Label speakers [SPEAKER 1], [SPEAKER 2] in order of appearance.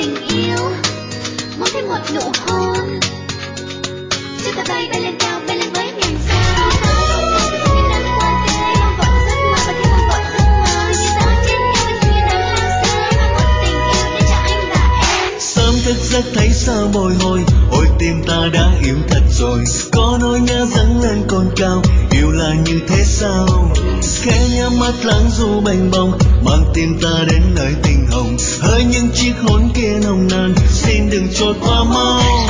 [SPEAKER 1] tình yêu, muốn thêm một nụ hôn. Chiếc tà bay bay lên cao, bay lên với ngàn sao. Như nắng qua từng ngày mong gọi giấc mơ, và khi mong gọi giấc mơ như gió trên nhau, và dường như đang lao xa. Mang một tình yêu đến cho anh và em.
[SPEAKER 2] Sớm thức giấc thấy sao bồi hồi, ôi tim ta đã yêu thật rồi. Có nỗi nhớ dâng lên cồn cao, yêu là như thế sao? Khẽ nhắm mắt lắng du bềnh bồng, mang tim ta đến nơi tình hồng. Hỡi những chiếc hôn kia nồng nàn, xin đừng trôi qua mau.